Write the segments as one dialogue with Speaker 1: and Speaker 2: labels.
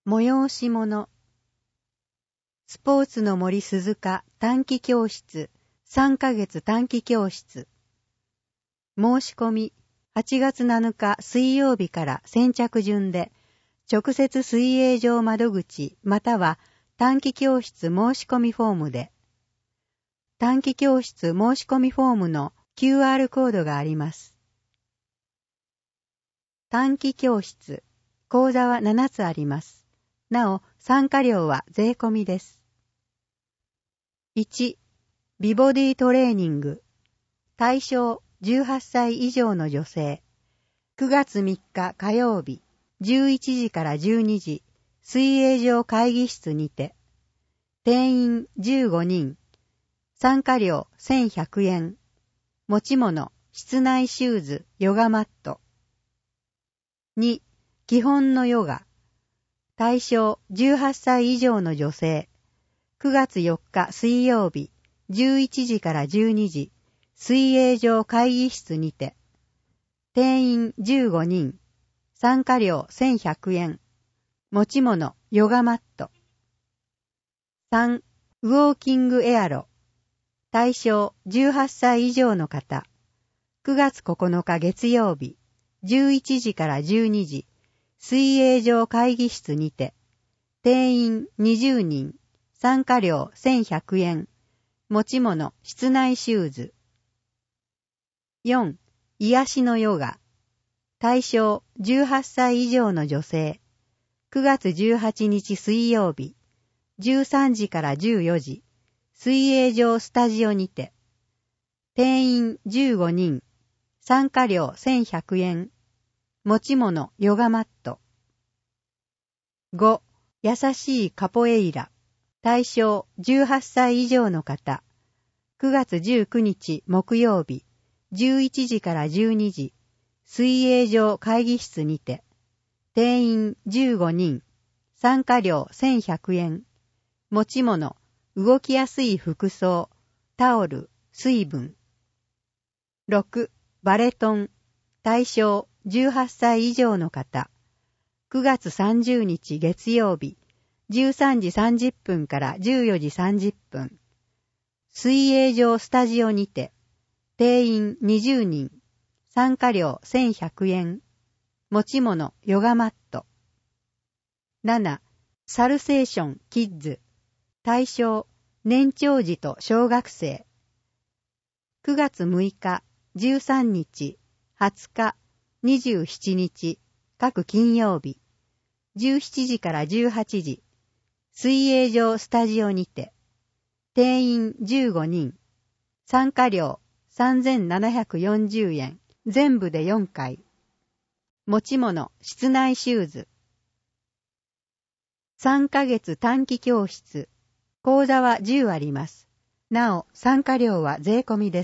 Speaker 1: 催し物。スポーツの森鈴鹿短期教室3ヶ月短期教室。申し込み8月7日水曜日から先着順で直接水泳場窓口または短期教室申し込みフォームで。短期教室申し込みフォームの QR コードがあります。短期教室、講座は7つあります。なお、参加料は税込みです。1、美ボディトレーニング。対象18歳以上の女性。9月3日火曜日、11時から12時、水泳場会議室にて。定員15人。参加料1100円。持ち物、室内シューズ、ヨガマット。2、基本のヨガ。対象18歳以上の女性。9月4日水曜日、11時から12時、水泳場会議室にて。定員15人。参加料1100円。持ち物、ヨガマット。3、ウォーキングエアロ。対象18歳以上の方。9月9日月曜日、11時から12時、水泳場会議室にて。定員20人。参加料1100円。持ち物、室内シューズ。4、癒しのヨガ。対象18歳以上の女性。9月18日水曜日、13時から14時、水泳場スタジオにて。定員15人。参加料1100円。持ち物、ヨガマット。5、優しいカポエイラ。対象18歳以上の方。9月19日木曜日、11時から12時、水泳場会議室にて。定員15人。参加料1100円。持ち物、動きやすい服装、タオル、水分。6、バレトン。対象18歳以上の方。9月30日月曜日、13時30分から14時30分。水泳場スタジオにて。定員20人。参加料1100円。持ち物、ヨガマット。7、サルセーションキッズ。対象、年長児と小学生。9月6日、13日、20日、27日、各金曜日、17時から18時、水泳場スタジオにて。定員15人。参加料3740円。全部で4回。持ち物、室内シューズ。3ヶ月短期教室。講座は10あります。なお、参加料は税込みです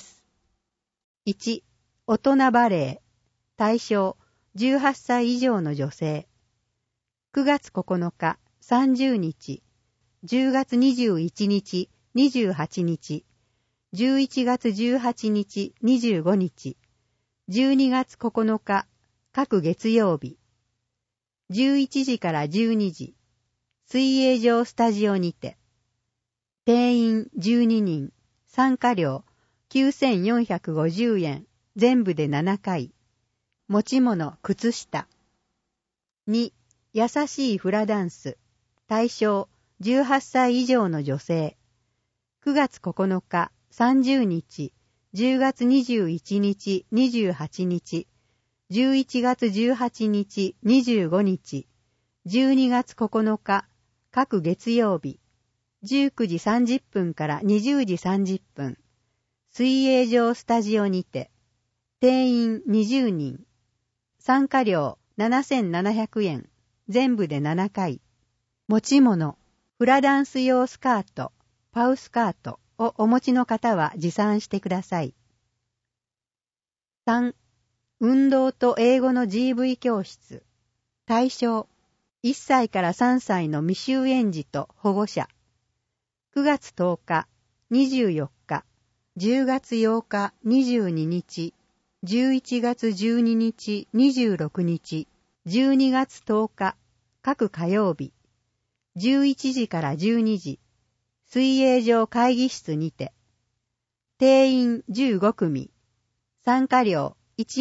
Speaker 1: 。1、大人バレエ。対象、18歳以上の女性。9月9日、30日、10月21日、28日、11月18日、25日、12月9日、各月曜日、11時から12時、水泳場スタジオにて。定員12人、参加料9450円、全部で7回。持ち物、靴下。2、優しいフラダンス。対象、18歳以上の女性。9月9日、30日、10月21日、28日、11月18日、25日、12月9日、各月曜日、19時30分から20時30分、水泳場スタジオにて。定員20人。参加料7700円。全部で7回。持ち物、フラダンス用スカート、パウスカートをお持ちの方は持参してください。3、運動と英語の GV 教室。対象、1歳から3歳の未就園児と保護者。9月10日、24日、10月8日、22日、11月12日、26日、12月10日、各火曜日、 11時から12時、水泳場会議室にて、定員15組、参加料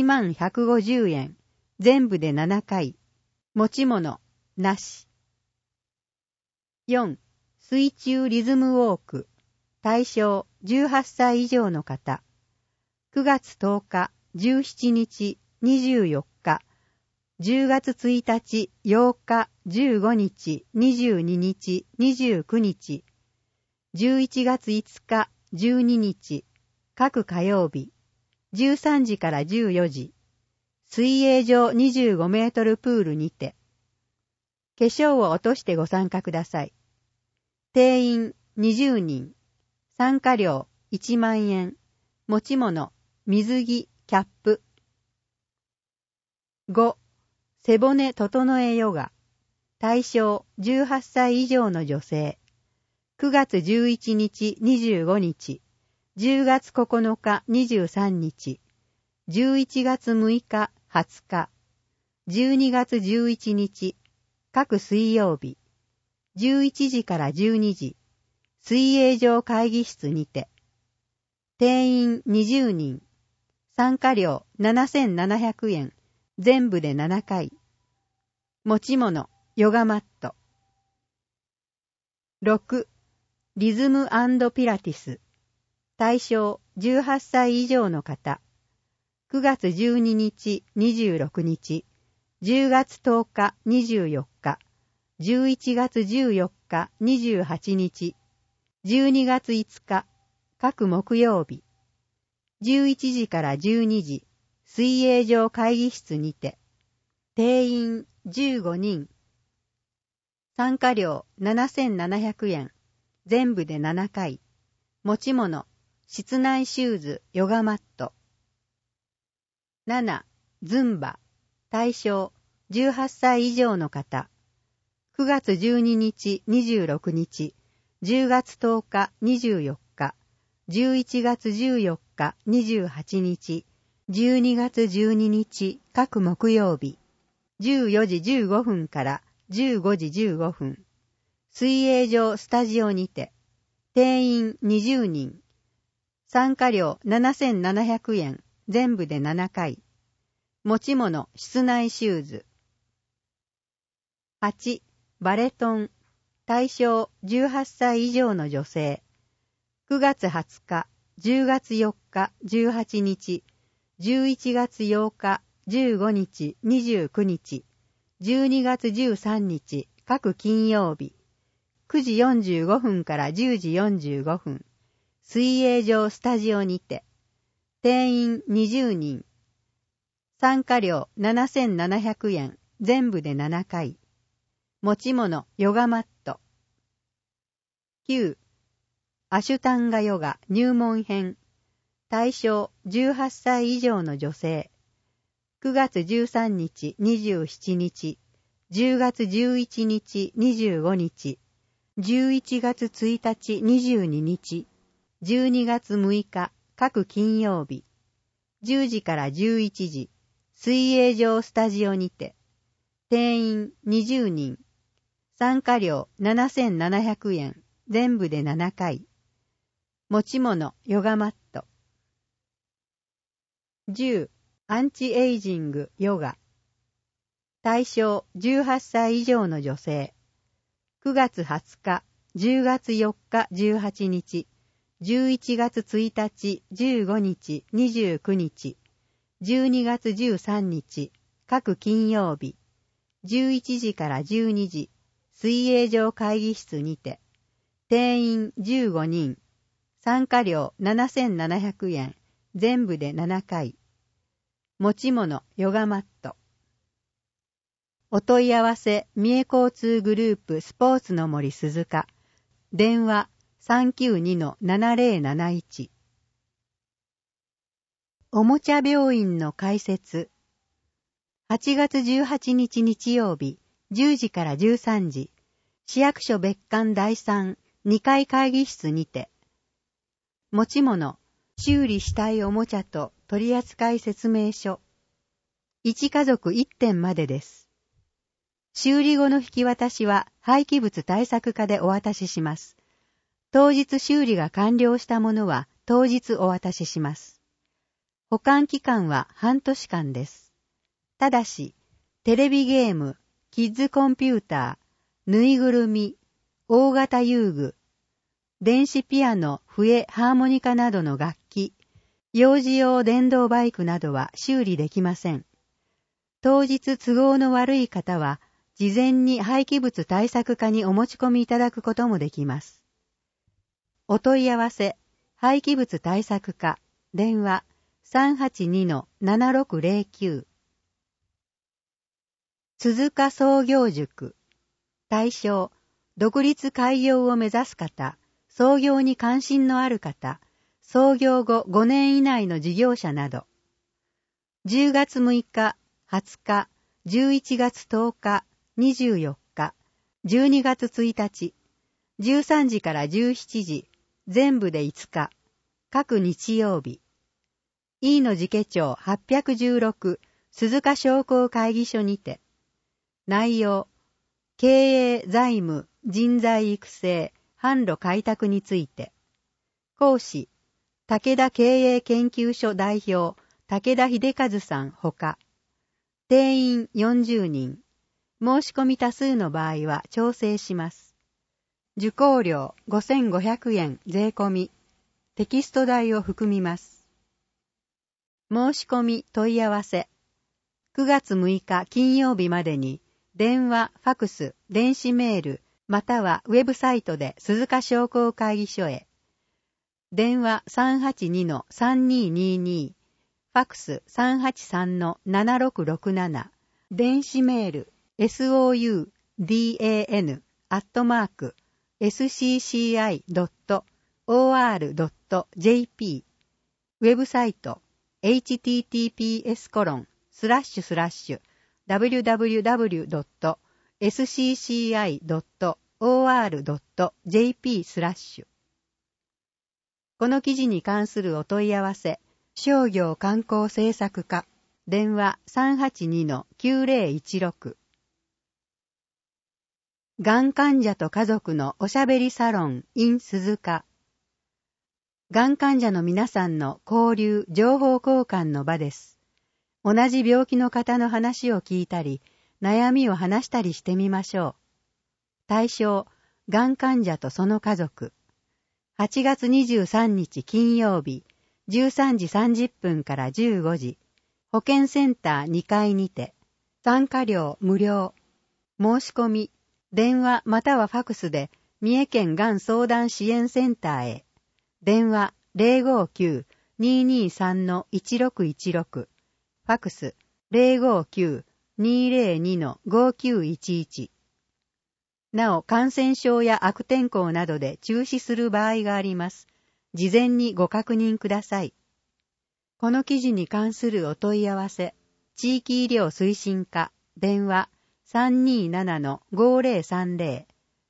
Speaker 1: 1150円、全部で7回、持ち物、なし。4. 水中リズムウォーク、対象18歳以上の方。9月10日、17日、24日、10月1日、8日、15日、22日、29日、11月5日、12日、各火曜日、13時から14時、水泳場25メートルプールにて、化粧を落としてご参加ください。定員20人、参加料1万円、持ち物、水着、キャップ。5. 背骨整えヨガ、対象18歳以上の女性。9月11日、25日、10月9日、23日、11月6日、20日、12月11日、各水曜日、11時から12時、水泳場会議室にて、定員20人、参加料7700円、全部で7回、持ち物、ヨガマット。6. リズム&ピラティス、対象18歳以上の方。9月12日、26日、10月10日、24日、11月14日、28日、12月5日、各木曜日、11時から12時、水泳場会議室にて、定員15人、参加料7700円、全部で7回、持ち物、室内シューズ、ヨガマット。7. ズンバ、対象18歳以上の方。9月12日、26日、10月10日、24日、11月14日、28日、12月12日、各木曜日、14時15分から15時15分、水泳場スタジオにて、定員20人、参加料7700円、全部で7回、持ち物、室内シューズ。8. バレトン、対象18歳以上の女性。9月20日、10月4日、18日、11月8日、15日、29日、12月13日、各金曜日、9時45分から10時45分、水泳場スタジオにて、定員20人、参加料7700円、全部で7回、持ち物、ヨガマット。9. アシュタンガヨガ入門編、対象18歳以上の女性。9月13日、27日、10月11日、25日、11月1日、22日、12月6日、各金曜日、10時から11時、水泳場スタジオにて、定員20人、参加料7700円、全部で7回、持ち物、ヨガマット。10. アンチエイジング、ヨガ。対象18歳以上の女性。9月20日、10月4日、18日、11月1日、15日、29日、12月13日、各金曜日、11時から12時、水泳場会議室にて、定員15人、参加料7700円、全部で7回、持ち物、ヨガマット。お問い合わせ、三重交通グループスポーツの森鈴鹿。電話 392-7071。おもちゃ病院の開設。8月18日日曜日、10時から13時、市役所別館第3、2階会議室にて。持ち物、修理したいおもちゃと取扱説明書。1家族1点までです。 修理後の引き渡しは廃棄物対策課でお渡しします。当日修理が完了したものは当日お渡しします。保管期間は半年間です。ただし、テレビゲーム、キッズコンピューター、ぬいぐるみ、大型遊具、電子ピアノ、笛、ハーモニカなどの楽器、幼児用電動バイクなどは修理できません。当日都合の悪い方は、事前に廃棄物対策課にお持ち込みいただくこともできます。お問い合わせ、廃棄物対策課、電話 382-7609。鈴鹿創業塾。対象、独立開業を目指す方、創業に関心のある方、創業後5年以内の事業者など。10月6日、20日、11月10日、24日、12月1日、13時から17時、全部で5日、各日曜日。飯野寺家町816鈴鹿商工会議所にて。内容、経営、財務、人材育成、販路開拓について。講師、武田経営研究所代表、武田秀和さんほか。定員40人。申し込み多数の場合は調整します。受講料5500円税込み。テキスト代を含みます。申し込み問い合わせ。9月6日金曜日までに、電話、ファクス、電子メール、またはウェブサイトで鈴鹿商工会議所へ。電話 382-3222、ファクス 383-7667、電子メール soudan@scci.or.jp、ウェブサイト https://www.scci.or.jp/。この記事に関するお問い合わせ、商業観光政策課、電話 382-9016。がん患者と家族のおしゃべりサロン in 鈴鹿。がん患者の皆さんの交流、情報交換の場です。同じ病気の方の話を聞いたり、悩みを話したりしてみましょう。対象、がん患者とその家族。8月23日金曜日、13時30分から15時、保健センター2階にて、参加料無料。申し込み、電話またはファクスで、三重県がん相談支援センターへ。電話 059-223-1616、ファクス 059-202-5911。なお、感染症や悪天候などで中止する場合があります。事前にご確認ください。この記事に関するお問い合わせ、地域医療推進課、電話 327-5030。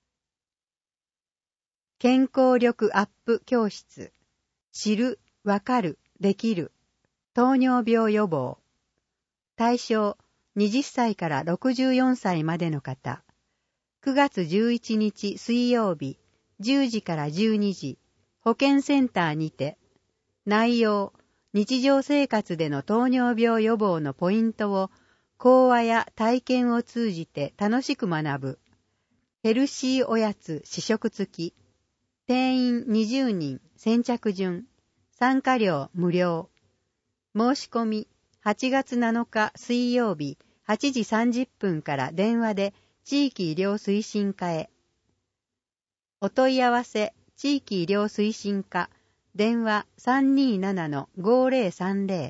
Speaker 1: 健康力アップ教室。知る、わかる、できる。糖尿病予防。対象、20歳から64歳までの方。9月11日水曜日、10時から12時、保健センターにて。内容、日常生活での糖尿病予防のポイントを、講話や体験を通じて楽しく学ぶ。ヘルシーおやつ試食付き。定員20人先着順。参加料無料。申し込み、8月7日水曜日、8時30分から電話で、地域医療推進課へ。お問い合わせ、地域医療推進課、電話 327-5030。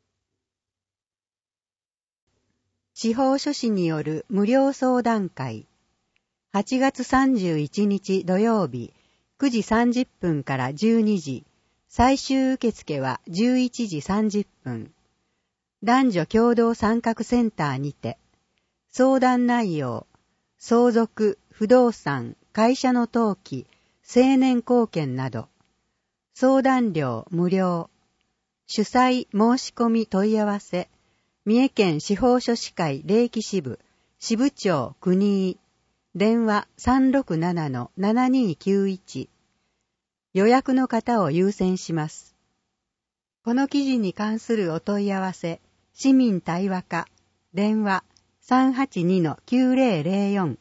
Speaker 1: 司法書士による無料相談会。8月31日土曜日、9時30分から12時、最終受付は11時30分。男女共同参画センターにて。相談内容、相続、不動産、会社の登記、青年貢献など。相談料無料。主催申し込み問い合わせ。三重県司法書士会霊記支部支部長国井、電話 367-7291。予約の方を優先します。この記事に関するお問い合わせ、市民対話課、電話 382-9004。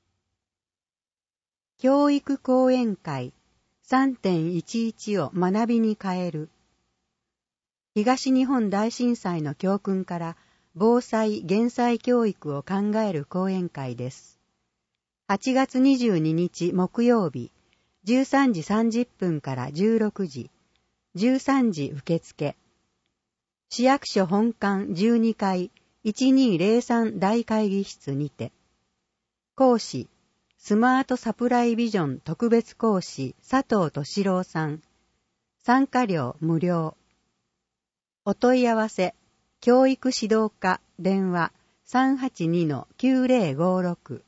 Speaker 1: 教育講演会 3.11 を学びに変える。東日本大震災の教訓から防災・減災教育を考える講演会です。8月22日木曜日、13時30分から16時、13時受付。市役所本館12階1203大会議室にて。講師、スマートサプライビジョン特別講師佐藤俊郎さん。参加料無料。お問い合わせ、教育指導課電話 382-9056。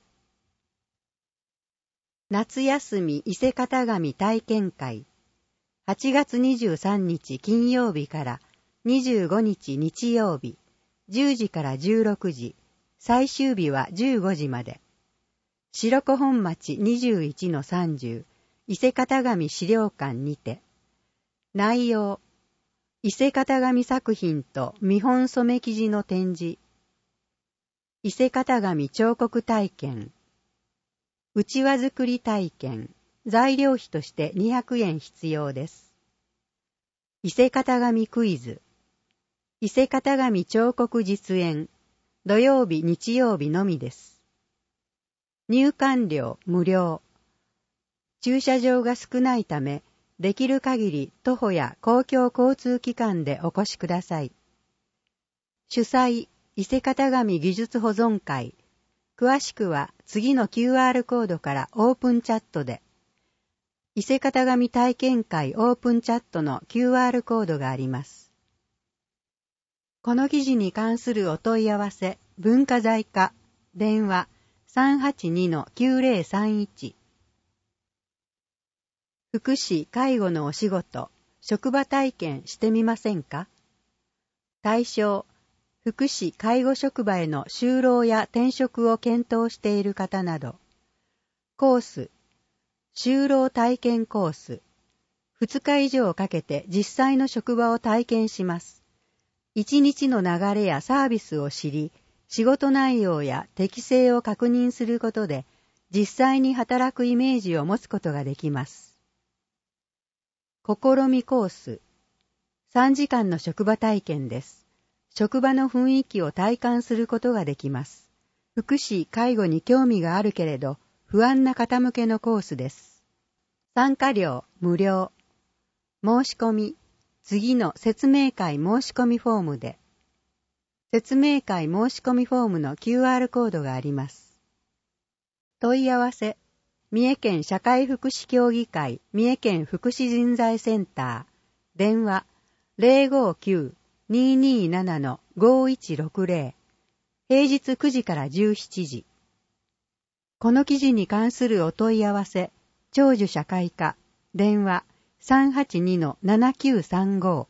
Speaker 1: 夏休み伊勢型紙体験会。8月23日金曜日から25日日曜日、10時から16時、最終日は15時まで。白子本町 21-30、伊勢型紙資料館にて。内容、伊勢型紙作品と見本染め生地の展示。伊勢型紙彫刻体験。うちわ作り体験。材料費として200円必要です。伊勢型紙クイズ。伊勢型紙彫刻実演。土曜日日曜日のみです。入館料無料。駐車場が少ないため、できる限り徒歩や公共交通機関でお越しください。主催、伊勢型紙技術保存会。詳しくは次の QR コードからオープンチャットで。伊勢型紙体験会オープンチャットの QR コードがあります。この記事に関するお問い合わせ、文化財課、電話 382-9031。福祉・介護のお仕事、職場体験してみませんか？対象、福祉・介護職場への就労や転職を検討している方など。コース、就労体験コース。2日以上かけて実際の職場を体験します。1日の流れやサービスを知り、仕事内容や適性を確認することで、実際に働くイメージを持つことができます。試みコース。3時間の職場体験です。職場の雰囲気を体感することができます。福祉・介護に興味があるけれど、不安な方向けのコースです。参加料無料。申し込み、次の説明会申し込みフォームで。説明会申し込みフォームの QR コードがあります。問い合わせ、三重県社会福祉協議会三重県福祉人材センター、電話 059-227-5160、平日9時から17時。この記事に関するお問い合わせ、長寿社会課、電話 382-7935。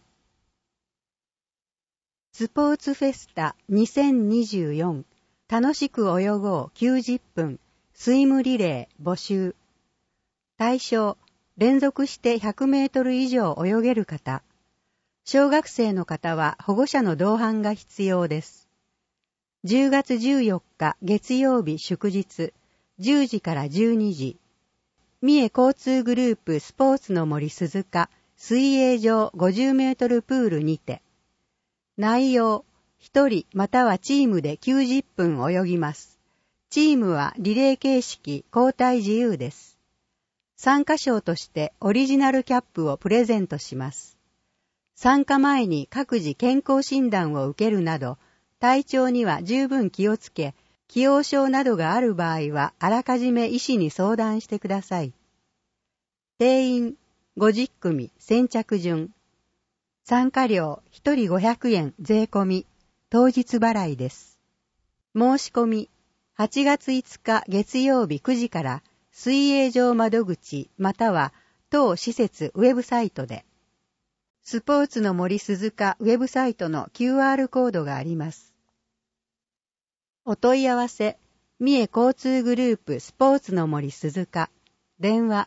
Speaker 1: スポーツフェスタ2024、楽しく泳ごう90分、スイムリレー募集。対象、連続して100メートル以上泳げる方。小学生の方は保護者の同伴が必要です。10月14日月曜日祝日、10時から12時。三重交通グループスポーツの森鈴鹿水泳場50メートルプールにて。内容、1人またはチームで90分泳ぎます。チームはリレー形式交代自由です。参加賞としてオリジナルキャップをプレゼントします。参加前に各自健康診断を受けるなど、体調には十分気をつけ、既往症などがある場合はあらかじめ医師に相談してください。定員50組先着順。参加料1人500円税込み、当日払いです。申し込み、8月5日月曜日9時から水泳場窓口または当施設ウェブサイトで。スポーツの森鈴鹿ウェブサイトの QR コードがあります。お問い合わせ、 三重交通グループスポーツの森鈴鹿。電話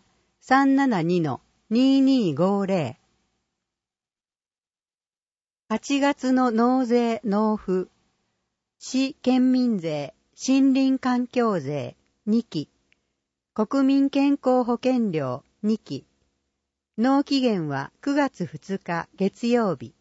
Speaker 1: 372-2250。8月の納税納付。市県民税、森林環境税2期。国民健康保険料2期。納期限は9月2日月曜日。